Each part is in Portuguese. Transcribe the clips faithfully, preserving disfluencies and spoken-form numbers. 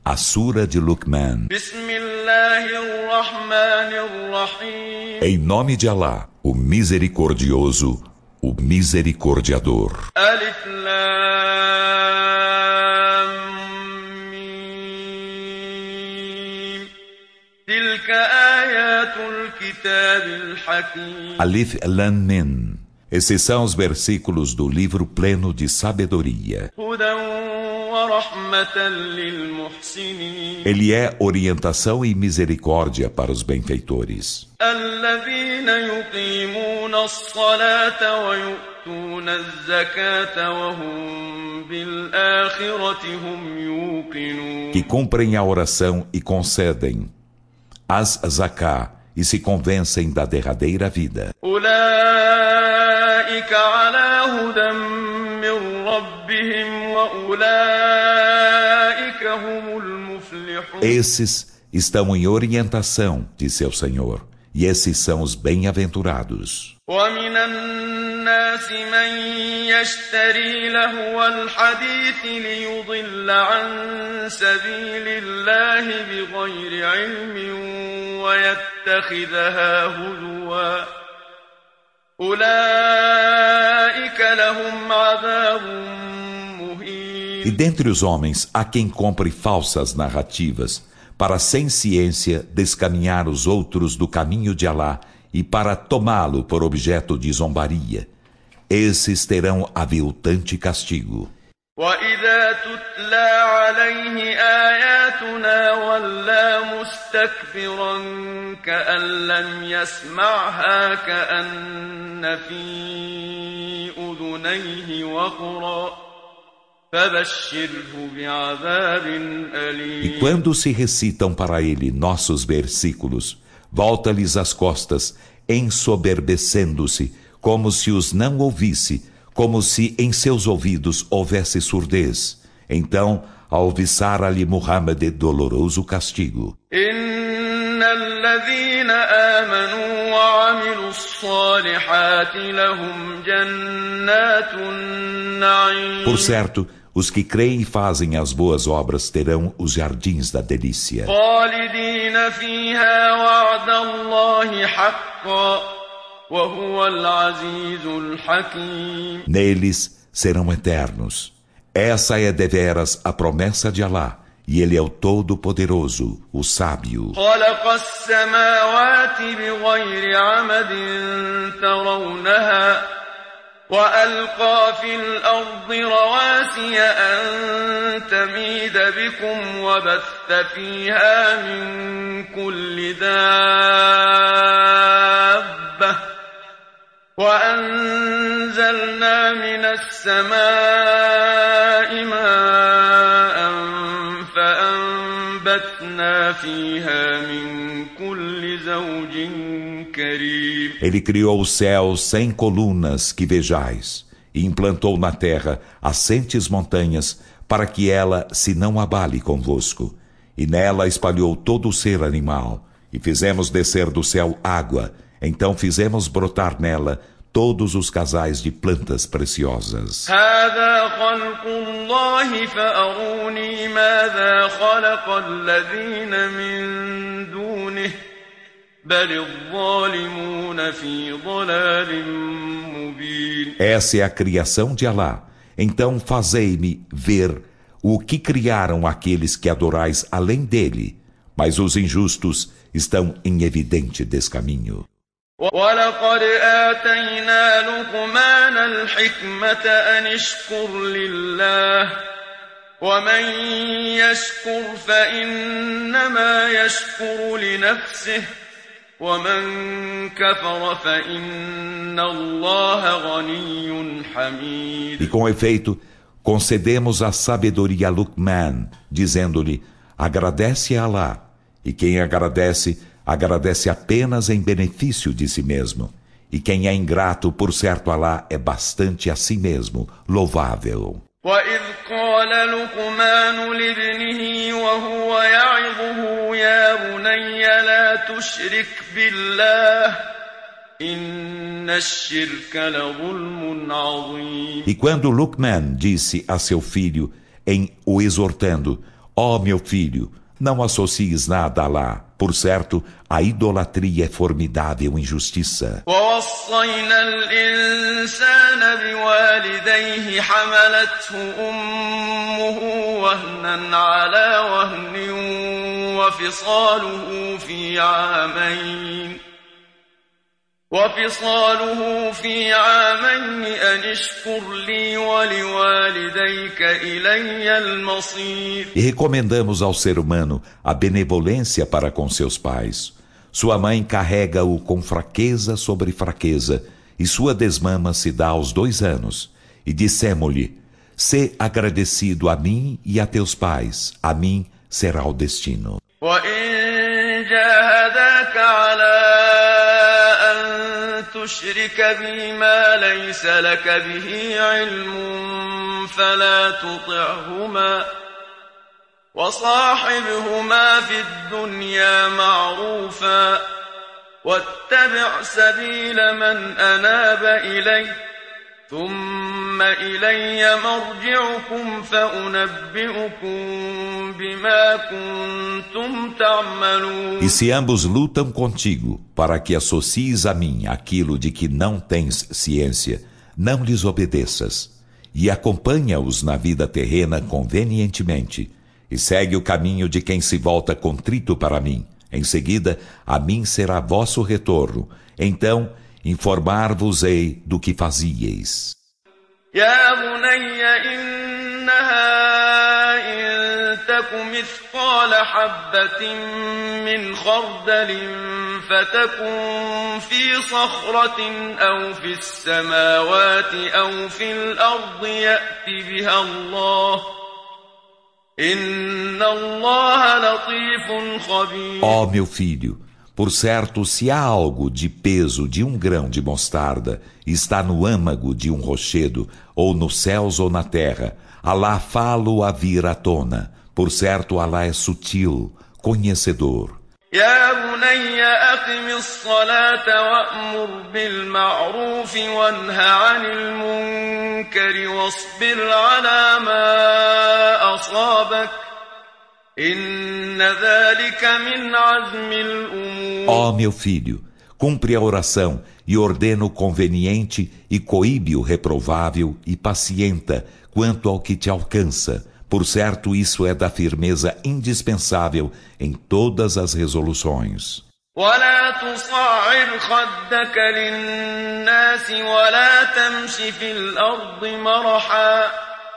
A Sura de Luqman. Em nome de Alá, o misericordioso, o misericordiador. Alif Lam Mim. Tilka ayatul kitabil hakim. Alif Lam Mim. Esses são os versículos do livro pleno de sabedoria. Ele é orientação e misericórdia para os benfeitores. Que cumprem a oração e concedem as zaká e se convencem da derradeira vida. Esses estão em orientação de seu Senhor, e esses são os bem-aventurados. E dentre os homens há quem compre falsas narrativas para sem ciência descaminhar os outros do caminho de Alá e para tomá-lo por objeto de zombaria. Esses terão aviltante castigo. وَإِذَا تُتْلَى عَلَيْهِ آيَاتُنَا وَلَّى مُسْتَكْبِرًا كَأَن لَّمْ يَسْمَعْهَا كَأَنَّ فِي أُذُنَيْهِ وَقْرًا فَبَشِّرْهُ بِعَذَابٍ أَلِيمٍ. E quando se recitam para ele nossos versículos, volta-lhes as costas, ensoberbecendo-se, como se os não ouvisse, como se em seus ouvidos houvesse surdez. Então, alviçara-lhe Muhammad doloroso castigo. Por certo, os que creem e fazem as boas obras terão os jardins da delícia. Neles serão eternos. Essa é deveras a promessa de Alá, e Ele é o Todo-Poderoso, o Sábio. وألقى في الأرض رواسي أن تميد بكم وبث فيها من كل دابة وأنزلنا من السماء ماء فأنبتنا فيها من كل زوج كريم. Ele criou os céus sem colunas que vejais, e implantou na terra assentes montanhas, para que ela se não abale convosco. E nela espalhou todo o ser animal, e fizemos descer do céu água, então fizemos brotar nela todos os casais de plantas preciosas. Essa é a criação de Alá. Então fazei-me ver o que criaram aqueles que adorais além dele, mas os injustos estão em evidente descaminho. وَلَقَدْ آتَيْنَا لُقْمَانَ الْحِكْمَةَ أَنِ اشْكُرْ لِلَّهِ وَمَنْ يَشْكُرْ فَإِنَّمَا يَشْكُرُ لِنَفْسِهِ وَمَنْ كَفَرَ فَإِنَّ اللَّهَ غَنِيٌّ حَمِيدٌ. E com efeito, concedemos a sabedoria a Luqman, dizendo-lhe: agradece a Alá, e quem agradece, agradece apenas em benefício de si mesmo. E quem é ingrato, por certo Alá é bastante a si mesmo, louvável. وَإِذْ قَالَ لُقْمَانُ لِابْنِهِ وَهُوَ يَعِظُهُ يَا بُنَيَّ لَا تُشْرِكْ بِاللَّهِ إِنَّ الشِّرْكَ لَظُلْمٌ عَظِيمٌ. E quando Luqman disse a seu filho, em o exortando: Ó meu filho, não associes nada a Alá. Por certo, a idolatria é formidável injustiça. ووصينا الإنسان بوالديه حملته أمه وهنا على وهن وفصاله في عامين وفصاله في عامين أن اشكر لي ولوالديك إلي المصير. E recomendamos ao ser humano a benevolência para com seus pais. Sua mãe carrega-o com fraqueza sobre fraqueza, e sua desmama se dá aos dois anos. E dissemo-lhe: sê agradecido a mim e a teus pais, a mim será o destino. وإن جاهداك على تشرك بي ما ليس لك به علم فلا تطعهما وصاحبهما في الدنيا معروفا واتبع سبيل من أناب إلي ثم إلي مرجعكم فأنبئكم بما كنتم تعملون. E se ambos lutam contigo para que associes a mim aquilo de que não tens ciência, não lhes obedeças, e acompanha-os na vida terrena convenientemente, e segue o caminho de quem se volta contrito para mim. Em seguida, a mim será vosso retorno. Então, informar-vos-ei do que fazieis. يا بني إنها إن تك مثقال حبة من خردل فتكن في صخرة أو في السماوات أو في الأرض يأت بها الله إن الله لطيف خبير. Ó meu filho, por certo, se há algo de peso de um grão de mostarda e está no âmago de um rochedo, ou nos céus ou na terra, Alá fá-lo a vir à tona. Por certo, Alá é sutil, conhecedor. يا بني أقم الصلاة وأمر بالمعروف وانه عن المنكر واصبر على ما أصابك إن ذلك من عزم الأمور. Ó meu filho, cumpre a oração e ordena o conveniente e coíbe o reprovável e pacienta quanto ao que te alcança. Por certo, isso é da firmeza indispensável em todas as resoluções. ولا تصعر خدك للناس ولا تمش في الأرض مرحا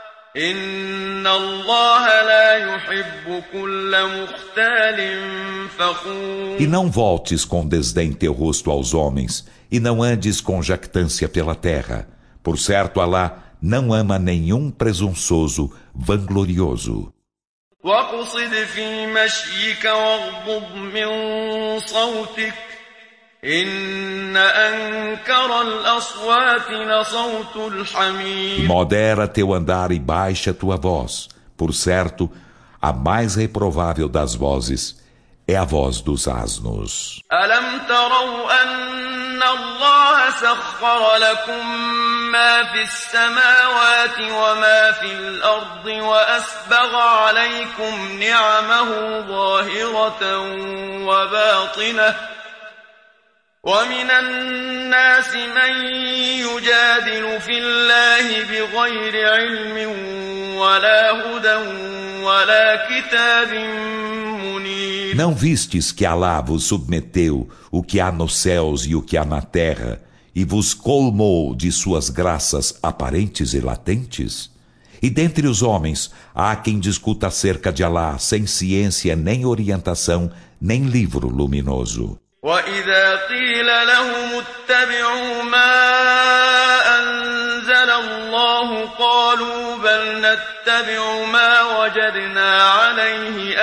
إن الله لا يحب كل مختال فخور. E não voltes com desdém teu rosto aos homens, e não andes com jactância pela terra. Por certo, Alá não ama nenhum presunçoso, vanglorioso. واقصد في مشيك واغضض من صوتك إن أنكر الأصوات لصوت الحمير. Modera teu andar e baixa tua voz. Por certo, a mais reprovável das vozes é a voz dos asnos. ألم تروا أن الله سخر لكم ما في السماوات وما في الأرض وأسبغ عليكم نعمه ظاهرة وباطنة ومن الناس من يجادل في الله بغير علم ولا هدى ولا كتاب منير. Não vistes que Alá vos submeteu o que há nos céus e o que há na terra e vos colmou de suas graças aparentes e latentes? E dentre os homens há quem discuta acerca de Alá sem ciência nem orientação nem livro luminoso. وإذا قيل لهم اتبعوا ما أنزل الله قالوا بل نتبع ما وجدنا عليه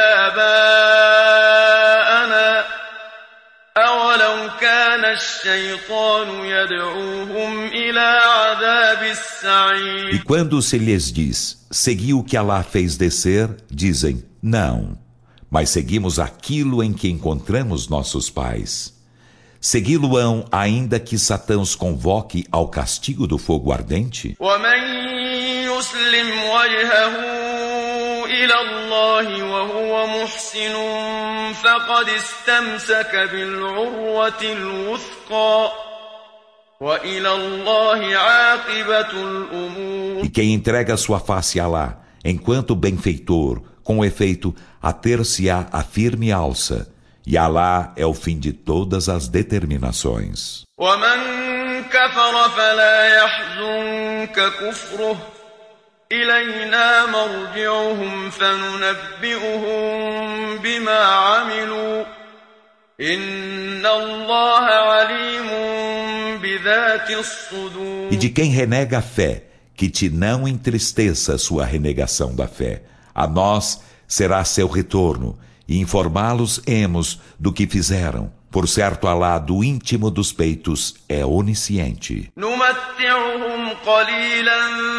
آباءنا أولو كان الشيطان يدعوهم إلى عذاب السعير. E quando se lhes diz, segui o que Alá fez descer, dizem, não. Mas seguimos aquilo em que encontramos nossos pais. Segui-lo-ão ainda que Satã os convoque ao castigo do fogo ardente? ومن يسلم وجهه إلى الله وهو محسن فقد استمسك بالعروة الوثقى وإلى الله عاقبة الأمور. E quem entrega sua face a Alá, enquanto benfeitor, com efeito, ater-se-á a firme alça, e Alá é o fim de todas as determinações. ومن كفر فلا يحزنك كفره إلينا مرجعهم فننبئهم بما عملوا إن الله عليم بذات الصدور. E de quem renega a fé, que te não entristeça sua renegação da fé. A nós será seu retorno, e informá-los-emos do que fizeram. Por certo, Alá, do íntimo dos peitos, é onisciente. نمتعهم قليلا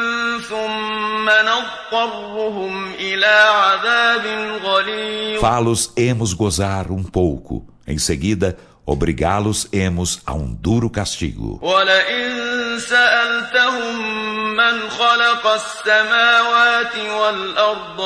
ثم نضطرهم إلى عذاب غليظ. Fá-los-emos gozar um pouco. Em seguida, obrigá-los-emos a um duro castigo. ولئن سألتهم من خلق السماوات والأرض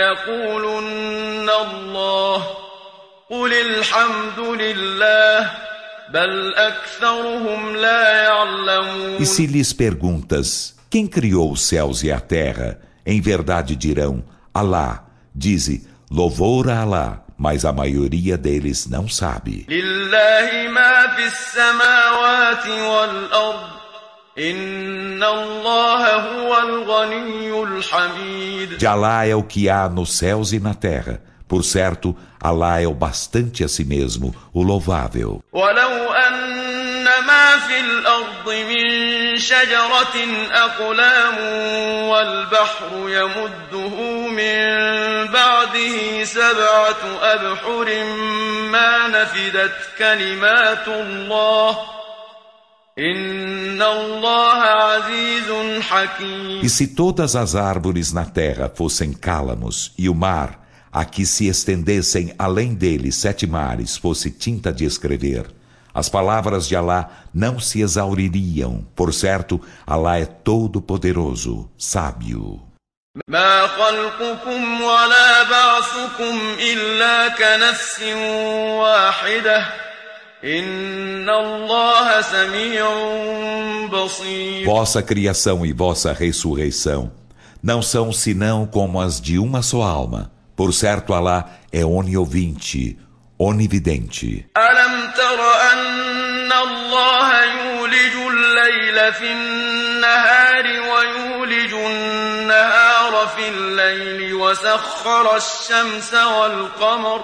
ليقولن الله قل الحمد لله بل أكثرهم لا يعلمون. E se lhes perguntas, quem criou os céus e a terra? Em verdade dirão, Alá. Dize, louvor a Alá, mas a maioria deles não sabe. لله ما في السماوات والأرض إن الله هو الغني الحميد. De Alá é o que há nos céus e na terra. Por certo, Alá é o bastante a si mesmo, o louvável. ولو أن ما في الأرض من شجرة أقلام والبحر يمده من بعده سبعة أبحر ما نفدت كلمات الله إن الله عزيز حكيم. E se todas as árvores na terra fossem cálamos e o mar, a que se estendessem além dele sete mares, fosse tinta de escrever, as palavras de Alá não se exauririam. Por certo, Alá é todo-poderoso, sábio. ما خلقكم ولا بعثكم إلا كنفس واحدة إن الله سميع بصير. Vossa criação e vossa ressurreição não são senão como as de uma só alma. Por certo, Alá é oniovinte, onividente. ألم تر أن الله يولج الليل في النهار ويولج النهار في الليل وسخر الشمس والقمر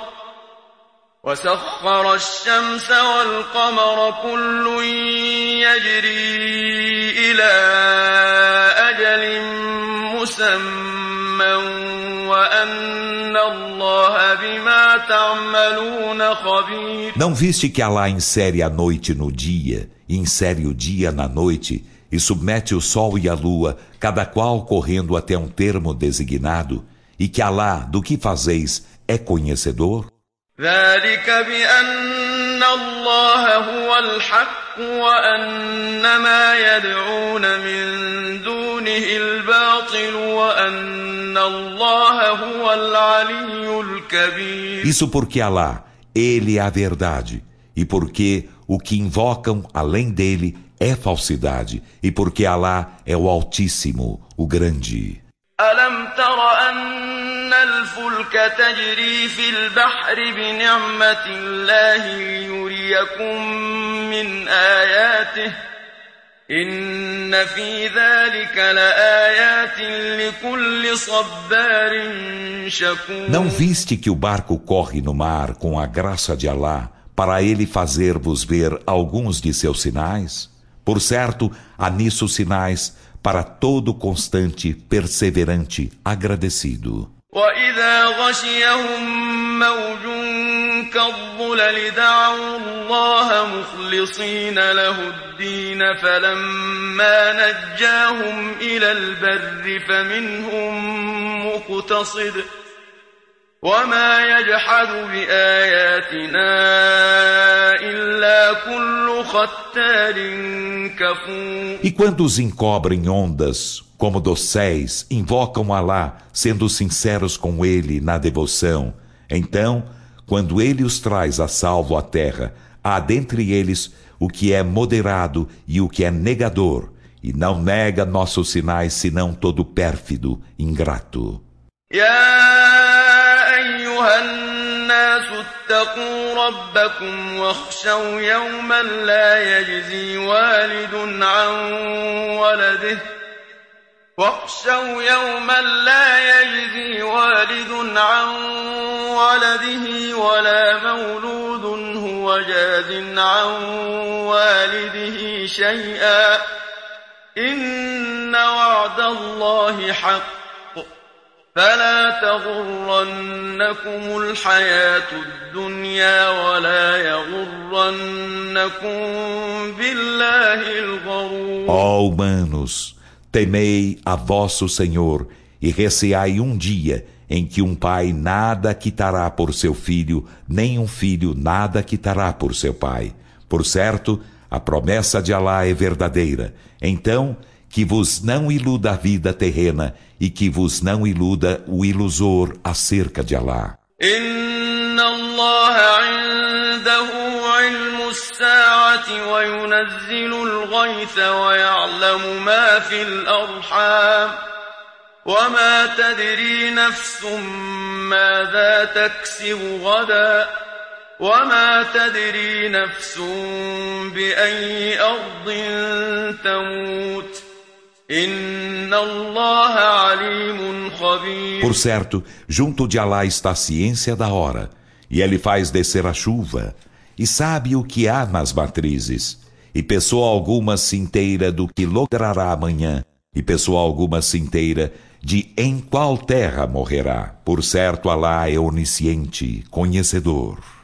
وسخر الشمس والقمر كل يجري إلى أجل مسمى وأن الله بما تعملون خبير. Não viste que Alá insere a noite no dia, e insere o dia na noite, e submete o sol e a lua, cada qual correndo até um termo designado, e que Alá, do que fazeis, é conhecedor? ذلك بأن الله هو الحق وأن ما يدعون من دونه الباطل وأن الله هو العلي الكبير. Isso porque Alá, Ele é a verdade, e porque o que invocam além dele é falsidade, e porque Alá é o Altíssimo, o Grande. ألم تر أن الفلك تجري في البحر بنعمة الله ليريكم من آياته إن في ذلك لآيات لكل صبار شكور. Não viste que o barco corre no mar com a graça de Alá para ele fazer-vos ver alguns de seus sinais? Por certo, há nisso sinais para todo constante, perseverante, agradecido. وإذا غشيهم موج كالظلل دعوا الله مخلصين له الدين فلما نجاهم إلى البر فمنهم مقتصد وما يجحد بآياتنا إلا إلا كل ختار كفور. E quando os encobrem ondas, como dosséis, invocam Alá, sendo sinceros com ele na devoção, então, quando ele os traz a salvo à terra, há dentre eles o que é moderado e o que é negador, e não nega nossos sinais senão todo pérfido, ingrato. يا أيها الناس اتقوا ربكم واخشوا يوما لا يجزي والد عن ولده واخشوا يوما لا يجزي والد عن ولده ولا مولود هو جاز عن والده شيئا إن وعد الله حق فلا تغرنكم الحياة الدنيا ولا يغرنكم بالله الغرور. Ó humanos, temei a vosso Senhor e receai um dia em que um pai nada quitará por seu filho, nem um filho nada quitará por seu pai. Por certo, a promessa de Alá é verdadeira. Então, que vos não iluda a vida terrena e que vos não iluda o ilusor acerca de Alá. إن الله عنده علم الساعة وينزل الغيث ويعلم ما في الأرحام وما تدري نفس ماذا تكسب غدا وما تدري نفس بأي أرض تموت إن الله عليم خبير. Por certo, junto de Alá está a ciência da hora, e ele faz descer a chuva, e sabe o que há nas matrizes, e pessoa alguma se inteira do que logrará amanhã, e pessoa alguma se inteira de em qual terra morrerá. Por certo, Alá é onisciente, conhecedor.